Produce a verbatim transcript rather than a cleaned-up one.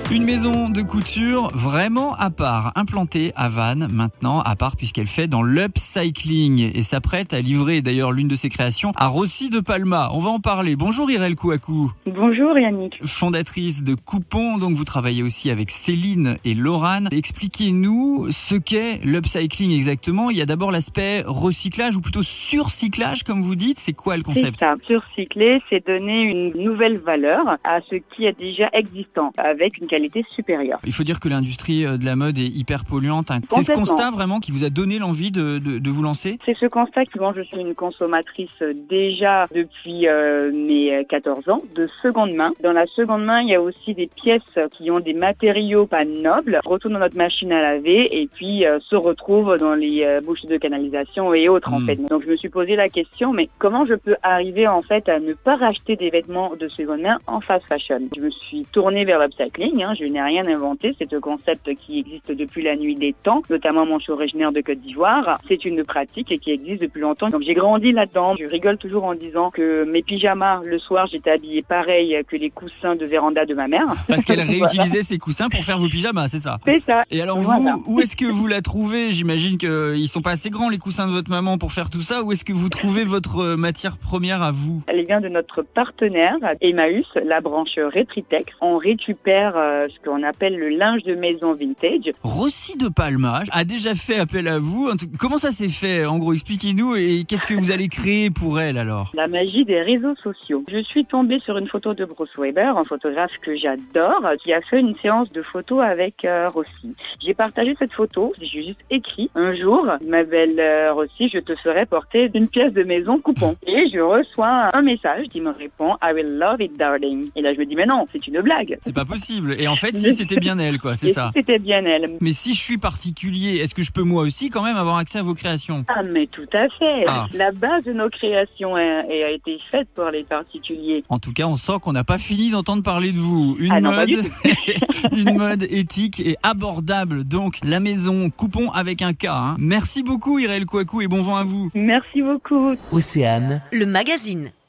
Une maison de couture vraiment à part, implantée à Vannes maintenant, à part puisqu'elle fait dans l'upcycling et s'apprête à livrer d'ailleurs l'une de ses créations à Rossi de Palma. On va en parler. Bonjour Irel Kouakou. Bonjour Yannick. Fondatrice de Coupons, donc vous travaillez aussi avec Céline et Laurane. Expliquez-nous ce qu'est l'upcycling exactement. Il y a d'abord l'aspect recyclage ou plutôt surcyclage comme vous dites. C'est quoi le concept ? C'est ça. Surcycler, c'est donner une nouvelle valeur à ce qui est déjà existant avec une qualité supérieure. Il faut dire que l'industrie de la mode est hyper polluante. C'est ce constat vraiment qui vous a donné l'envie de, de, de vous lancer ? C'est ce constat que moi je suis une consommatrice déjà depuis euh, mes quatorze ans de seconde main. Dans la seconde main, il y a aussi des pièces qui ont des matériaux pas nobles, retournent dans notre machine à laver et puis euh, se retrouvent dans les euh, bouches de canalisation et autres mmh. en fait. Donc je me suis posé la question, mais comment je peux arriver en fait à ne pas racheter des vêtements de seconde main en fast fashion ? Je me suis tournée vers l'upcycling, hein, je n'ai rien inventé, c'est un concept qui existe depuis la nuit des temps, notamment moi je suis originaire de Côte d'Ivoire, c'est une pratique qui existe depuis longtemps, donc j'ai grandi là-dedans. Je rigole toujours en disant que mes pyjamas, le soir j'étais habillée pareil que les coussins de véranda de ma mère. Parce qu'elle réutilisait voilà. ses coussins pour faire vos pyjamas, c'est ça ? C'est ça. Et alors voilà. vous, où est-ce que vous la trouvez ? J'imagine qu'ils sont pas assez grands les coussins de votre maman pour faire tout ça. Où est-ce que vous trouvez votre matière première à vous ? Elle vient de notre partenaire Emmaüs, la branche Retritex. On récupère euh, ce qu'on appelle le linge de maison vintage. Rossi de Palma a déjà fait appel à vous. Comment ça s'est fait ? En gros, expliquez-nous et qu'est-ce que vous allez créer pour elle alors ? La magie des réseaux sociaux. Je suis tombée sur une photo de Bruce Weber, un photographe que j'adore, qui a fait une séance de photos avec euh, Rossi. J'ai partagé cette photo, j'ai juste écrit un jour, ma belle euh, Rossi, je te ferai porter une pièce de maison coupon. Et je reçois un message qui me répond I will love it darling. Et là je me dis mais non, c'est une blague. C'est pas possible. Et en fait si c'était bien elle quoi, c'est Et ça. Si c'était bien elle. Mais si je suis particulier, est-ce que je peux moi aussi quand même avoir accès à vos créations ? Ah mais tout à fait. Ah. La base de nos créations a, a été faite pour les particuliers. En tout cas, on sent qu'on n'a pas fini d'entendre parler de vous. Une ah non, mode, une mode éthique et abordable. Donc la maison Coupons avec un K. Hein. Merci beaucoup Irel Kouakou et bon vent à vous. Merci beaucoup. Océane, le magazine.